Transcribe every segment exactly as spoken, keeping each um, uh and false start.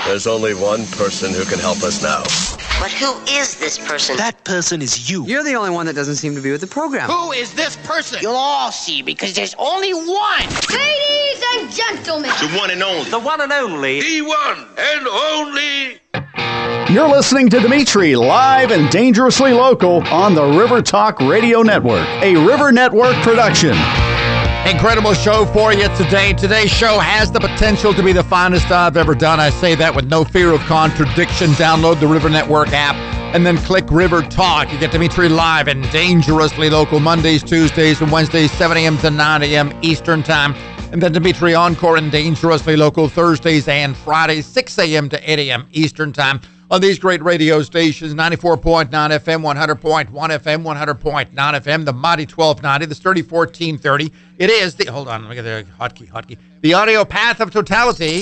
There's only one person who can help us now. But who is this person? That person is you. You're the only one that doesn't seem to be with the program. Who is this person? You'll all see, because there's only one. Ladies and gentlemen. The one and only. The one and only. The one and only. You're listening to Dimitri live and dangerously local on the River Talk Radio Network, a River Network production. Incredible show for you today. Today's show has the potential to be the finest I've ever done. I say that with no fear of contradiction. Download the River Network app and then click River Talk. You get Dimitri live and dangerously local Mondays, Tuesdays, and Wednesdays, seven a.m. to nine a.m. Eastern Time. And then Dimitri Encore and dangerously local Thursdays and Fridays, six a.m. to eight a.m. Eastern Time. On these great radio stations, ninety-four point nine F M, one hundred point one F M, one hundred point nine F M, the mighty twelve ninety, the sturdy fourteen thirty. It is the, hold on, let me get the hotkey, hotkey. The audio path of totality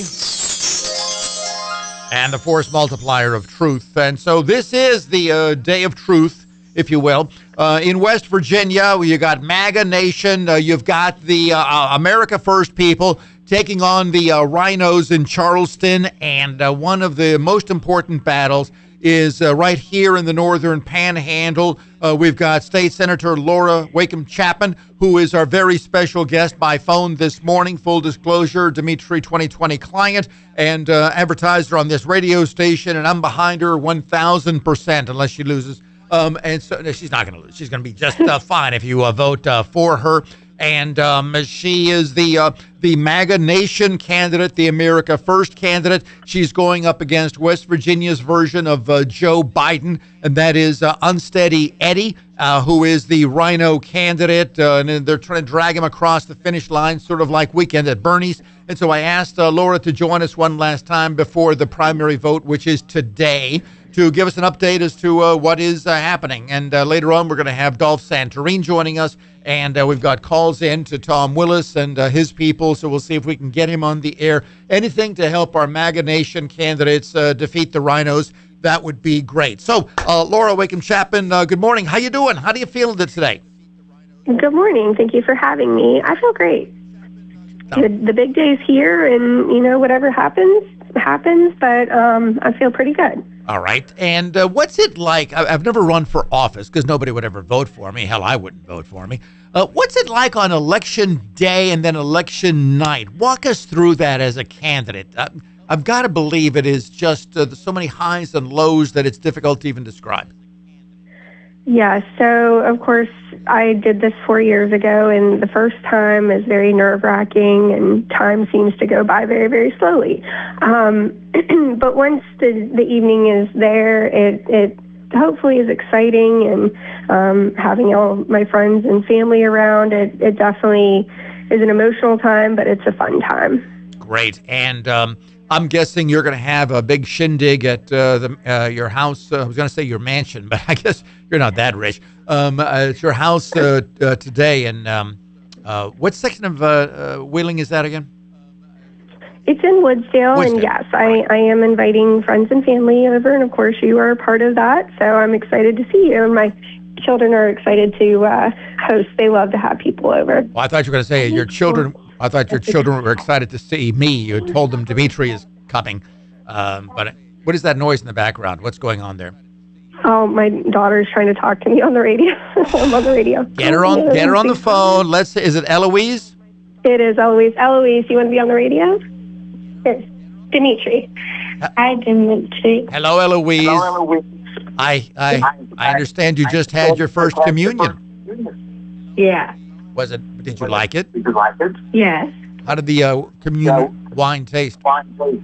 and the force multiplier of truth. And so this is the uh, day of truth, if you will. Uh, in West Virginia, you got MAGA Nation, uh, you've got the uh, America First people taking on the uh, rhinos in Charleston, and uh, one of the most important battles is uh, right here in the northern panhandle. Uh, we've got State Senator Laura Wacom Chapman, who is our very special guest by phone this morning. Full disclosure, Dimitri twenty twenty client and uh, advertiser on this radio station, and I'm behind her one thousand percent unless she loses. Um, and so no, she's not going to lose. She's going to be just uh, fine if you uh, vote uh, for her. And um, she is the uh, the MAGA Nation candidate, the America First candidate. She's going up against West Virginia's version of uh, Joe Biden, and that is uh, Unsteady Eddie, uh, who is the rhino candidate. Uh, and they're trying to drag him across the finish line, sort of like Weekend at Bernie's. And so I asked uh, Laura to join us one last time before the primary vote, which is today, to give us an update as to uh, what is uh, happening. And uh, later on, we're going to have Dolph Santorin joining us. And uh, we've got calls in to Tom Willis and uh, his people, so we'll see if we can get him on the air. Anything to help our MAGA Nation candidates uh, defeat the rhinos, that would be great. So, uh, Laura Wacom Chapman, uh, good morning. How you doing? How do you feel today? Good morning. Thank you for having me. I feel great. Oh. The, the big day's here, and, you know, whatever happens, happens, but um, I feel pretty good. All right. And uh, what's it like? I- I've never run for office because nobody would ever vote for me. Hell, I wouldn't vote for me. Uh, what's it like on election day and then election night? Walk us through that as a candidate. Uh, I've got to believe it is just uh, so many highs and lows that it's difficult to even describe. Yeah, so, of course, I did this four years ago, and the first time is very nerve-wracking, and time seems to go by very, very slowly. Um, but once the, the evening is there, it, it hopefully is exciting, and um, having all my friends and family around, it, it definitely is an emotional time, but it's a fun time. Great. And um, I'm guessing you're going to have a big shindig at uh, the, uh, your house. Uh, I was going to say your mansion, but I guess you're not that rich. Um, uh, at your house uh, uh, today. And um, uh, what section of uh, uh, Wheeling is that again? It's in Woodsdale, Woodsdale. and yes, I, I am inviting friends and family over, and of course you are a part of that, so I'm excited to see you, and my children are excited to uh, host. They love to have people over. Well, I thought you were going to say your children. I thought your children were excited to see me. You told them Dimitri is coming. Um, but what is that noise in the background? What's going on there? Oh, my daughter is trying to talk to me on the radio. I'm on the radio. Get her on. Get her on the phone. Let's. Is it Eloise? It is Eloise. Eloise, you want to be on the radio? Here. Dimitri. Hi, Dimitri. Hello, Eloise. Hello, Eloise. I I I understand you just had your first communion. Yeah. Was it? Did you like it? Did you like it? Yes. How did the uh, communion wine taste? Wine taste.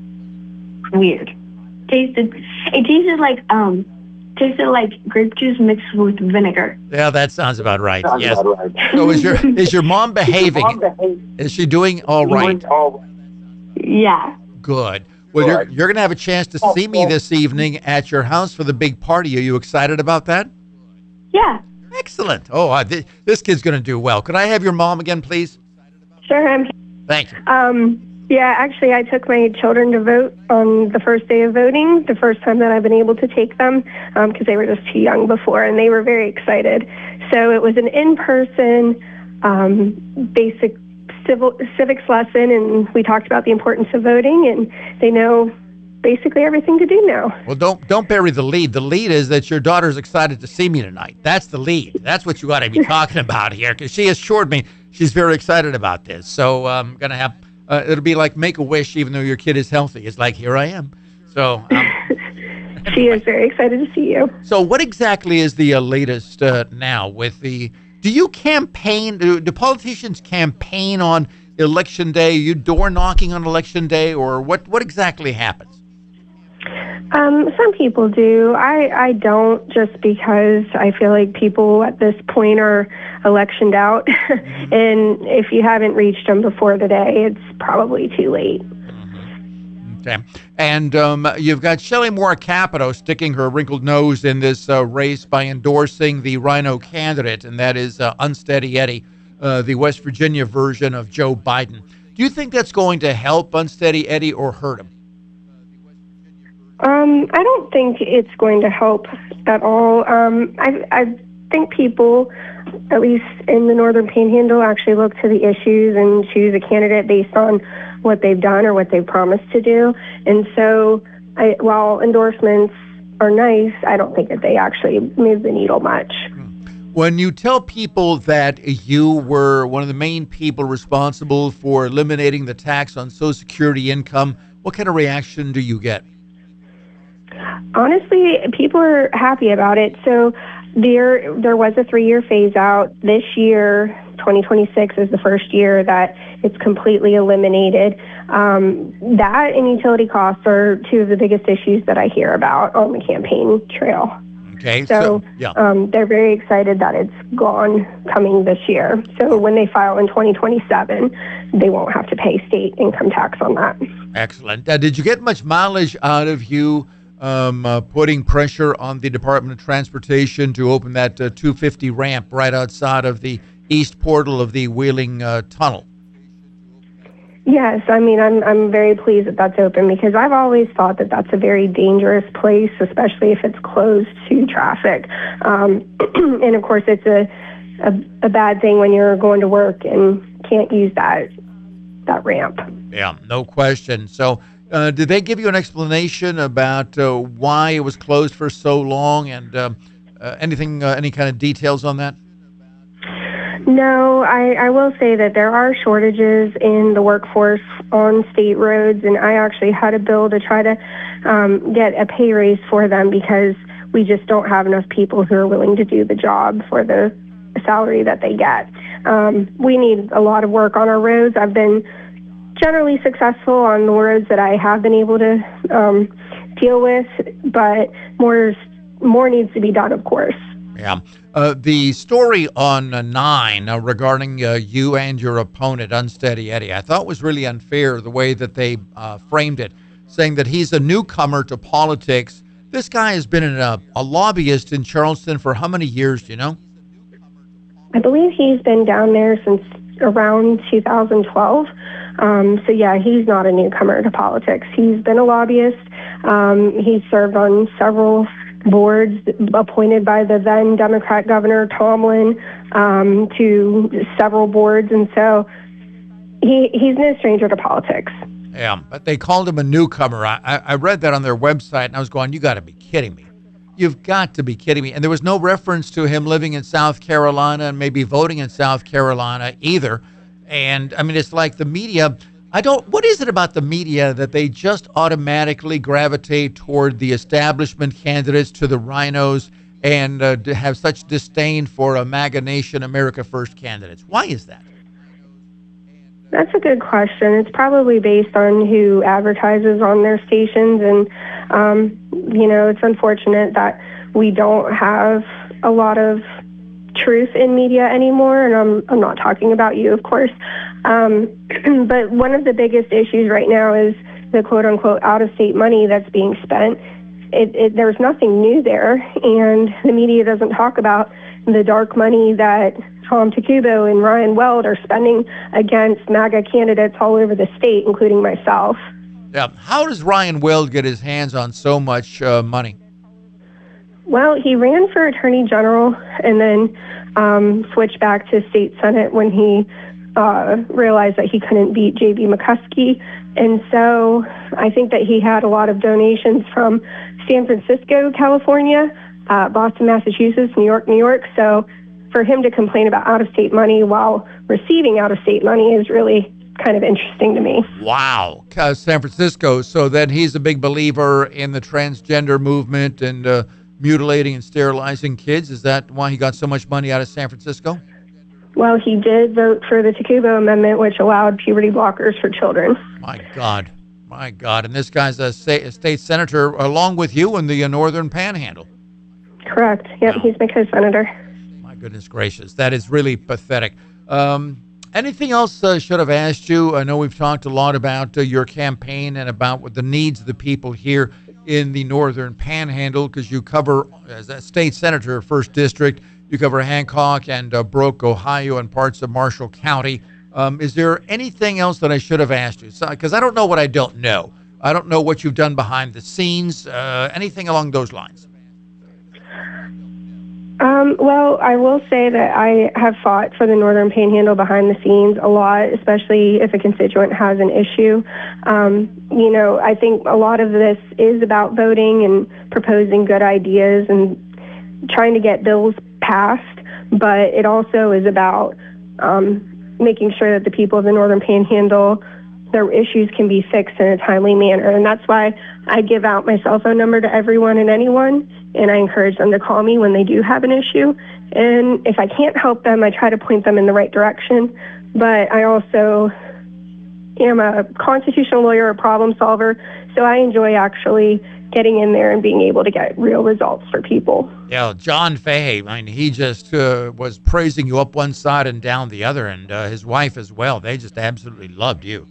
Weird. Tasted. It tasted like um, tasted like grape juice mixed with vinegar. Yeah, that sounds about right. Sounds Yes. about right. So is your is your mom behaving? Mom behaving? Is she doing all right? Doing all right. Yeah. Good. Well, you're you're gonna have a chance to see me this evening at your house for the big party. Are you excited about that? Yeah. Excellent. Oh, uh, th- this kid's gonna do well. Could I have your mom again, please? Sure, I'm Thank you. Um, yeah, actually, I took my children to vote on the first day of voting, the first time that I've been able to take them, because um, they were just too young before, and they were very excited. So it was an in-person um, basic civil civics lesson, and we talked about the importance of voting, and they know basically everything to do now. Well, don't don't bury the lead. The lead is that your daughter's excited to see me tonight. That's the lead. That's what you ought to be talking about here, because she assured me she's very excited about this. So I'm um, going to have, uh, it'll be like Make-A-Wish, even though your kid is healthy. It's like, here I am. So um, she is very excited to see you. So what exactly is the uh, latest uh, now with the, do you campaign, do, do politicians campaign on Election Day? Are you door knocking on Election Day, or what, what exactly happens? Um, some people do. I, I don't, just because I feel like people at this point are electioned out. Mm-hmm. And if you haven't reached them before today, it's probably too late. Mm-hmm. Okay. And um, you've got Shelley Moore Capito sticking her wrinkled nose in this uh, race by endorsing the Rhino candidate, and that is uh, Unsteady Eddie, uh, the West Virginia version of Joe Biden. Do you think that's going to help Unsteady Eddie or hurt him? Um, I don't think it's going to help at all. Um, I, I think people, at least in the Northern Panhandle, actually look to the issues and choose a candidate based on what they've done or what they've promised to do. And so I, while endorsements are nice, I don't think that they actually move the needle much. When you tell people that you were one of the main people responsible for eliminating the tax on Social Security income, what kind of reaction do you get? Honestly, people are happy about it. So there there was a three-year phase-out. This year, twenty twenty-six, is the first year that it's completely eliminated. Um, that and utility costs are two of the biggest issues that I hear about on the campaign trail. Okay, so, so yeah. um, they're very excited that it's gone coming this year. So when they file in twenty twenty-seven, they won't have to pay state income tax on that. Excellent. Uh, did you get much mileage out of you um, uh, putting pressure on the Department of Transportation to open that uh, two fifty ramp right outside of the east portal of the Wheeling uh, Tunnel? Yes, I mean, I'm I'm very pleased that that's open, because I've always thought that that's a very dangerous place, especially if it's closed to traffic. Um, and, of course, it's a, a a bad thing when you're going to work and can't use that that ramp. Yeah, no question. So uh, did they give you an explanation about uh, why it was closed for so long, and uh, uh, anything, uh, any kind of details on that? No, I, I will say that there are shortages in the workforce on state roads, and I actually had a bill to try to um, get a pay raise for them, because we just don't have enough people who are willing to do the job for the salary that they get. Um, we need a lot of work on our roads. I've been generally successful on the roads that I have been able to um, deal with, but more more needs to be done, of course. Yeah. Uh, the story on uh, Nine uh, regarding uh, you and your opponent, Unsteady Eddie, I thought was really unfair, the way that they uh, framed it, saying that he's a newcomer to politics. This guy has been a, a lobbyist in Charleston for how many years, do you know? I believe he's been down there since around two thousand twelve. Um, so, yeah, he's not a newcomer to politics. He's been a lobbyist. Um, he's served on several boards appointed by the then Democrat Governor Tomlin um, to several boards. And so he he's no stranger to politics. Yeah, but they called him a newcomer. I, I read that on their website, and I was going, you got to be kidding me. You've got to be kidding me. And there was no reference to him living in South Carolina and maybe voting in South Carolina either. And, I mean, it's like the media, I don't, what is it about the media that they just automatically gravitate toward the establishment candidates, to the rhinos, and uh, to have such disdain for a MAGA Nation, America First candidates? Why is that? That's a good question. It's probably based on who advertises on their stations. And, um, you know, it's unfortunate that we don't have a lot of truth in media anymore. And I'm, I'm not talking about you, of course. Um, but one of the biggest issues right now is the quote unquote out-of-state money that's being spent. It, it, there's nothing new there. And the media doesn't talk about the dark money that Tom Tacubo and Ryan Weld are spending against MAGA candidates all over the state, including myself. Yeah. How does Ryan Weld get his hands on so much uh, money? Well, he ran for attorney general and then um, switched back to state senate when he uh, realized that he couldn't beat J B McCuskey. and so I think that he had a lot of donations from San Francisco, California, uh, Boston, Massachusetts, New York, New York. So for him to complain about out-of-state money while receiving out-of-state money is really kind of interesting to me. Wow. Uh, San Francisco. So then he's a big believer in the transgender movement and uh, mutilating and sterilizing kids. Is that why he got so much money out of San Francisco? Well, he did vote for the Takubo Amendment, which allowed puberty blockers for children. My God. My God. And this guy's a, sa- a state senator along with you in the uh, Northern Panhandle. Correct. Yep, wow. He's my co-senator. My goodness gracious. That is really pathetic. Um, anything else I uh, should have asked you? I know we've talked a lot about uh, your campaign and about what the needs of the people here in the Northern Panhandle, because you cover, as a state senator, first District, you cover Hancock and uh, Broke, Ohio, and parts of Marshall County. Um, is there anything else that I should have asked you? Because so, I don't know what I don't know. I don't know what you've done behind the scenes. Uh, anything along those lines? Um, well, I will say that I have fought for the Northern Panhandle behind the scenes a lot, especially if a constituent has an issue. Um, you know, I think a lot of this is about voting and proposing good ideas and trying to get bills passed, but it also is about um, making sure that the people of the Northern Panhandle, their issues can be fixed in a timely manner. And that's why I give out my cell phone number to everyone and anyone, and I encourage them to call me when they do have an issue. And if I can't help them, I try to point them in the right direction. But I also am a constitutional lawyer, a problem solver, so I enjoy actually getting in there and being able to get real results for people. Yeah, John Fahey, I mean, he just uh, was praising you up one side and down the other, and uh, his wife as well. They just absolutely loved you.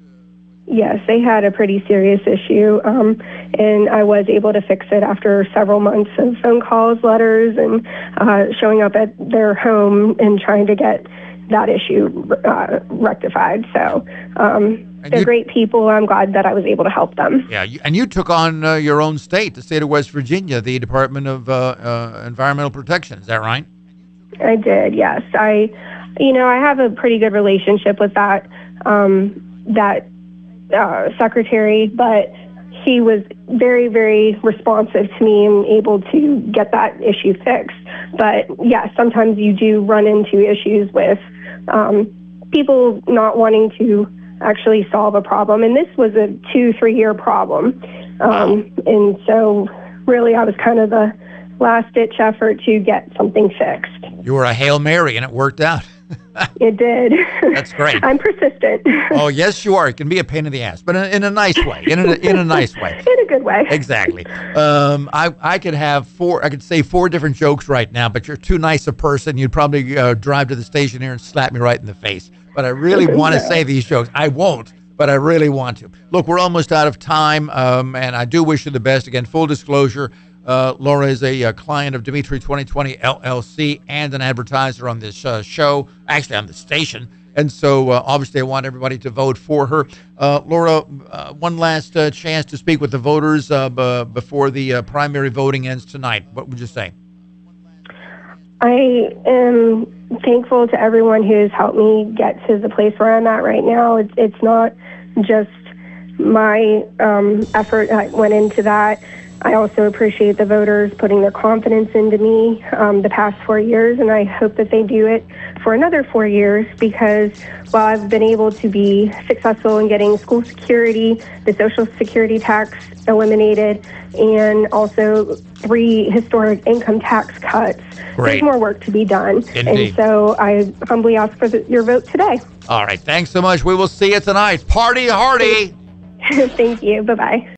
Yes, they had a pretty serious issue, um, and I was able to fix it after several months of phone calls, letters, and uh, showing up at their home and trying to get that issue uh, rectified. So um, they're you, great people. I'm glad that I was able to help them. Yeah, you, and you took on uh, your own state, the state of West Virginia, the Department of uh, uh, Environmental Protection. Is that right? I did, yes. I, you know, I have a pretty good relationship with that um, that uh, secretary, but he was very, very responsive to me and able to get that issue fixed. But yeah, sometimes you do run into issues with um, people not wanting to actually solve a problem. And this was a two, three year problem. Um, and so really I was kind of the last ditch effort to get something fixed. You were a Hail Mary and it worked out. It did. That's great. I'm persistent. Oh, yes, you are. It can be a pain in the ass, but in, in a nice way. In a, in a nice way. In a good way. Exactly. Um, I, I could have four, I could say four different jokes right now, but you're too nice a person. You'd probably uh, drive to the station here and slap me right in the face. But I really want to say these jokes. I won't, but I really want to. Look, we're almost out of time, um, and I do wish you the best. Again, full disclosure, uh, Laura is a, a client of Dimitri twenty twenty L L C and an advertiser on this uh, show, actually on the station. And so uh, obviously I want everybody to vote for her. Uh, Laura, uh, one last uh, chance to speak with the voters uh, b- before the uh, primary voting ends tonight. What would you say? I am thankful to everyone who's helped me get to the place where I'm at right now. It's, it's not just my um, effort that went into that. I also appreciate the voters putting their confidence into me um, the past four years, and I hope that they do it for another four years because while I've been able to be successful in getting school security, the Social Security tax eliminated, and also three historic income tax cuts, Great. There's more work to be done. Indeed. And so I humbly ask for the, your vote today. All right. Thanks so much. We will see you tonight. Party hardy. Thank you. Bye-bye.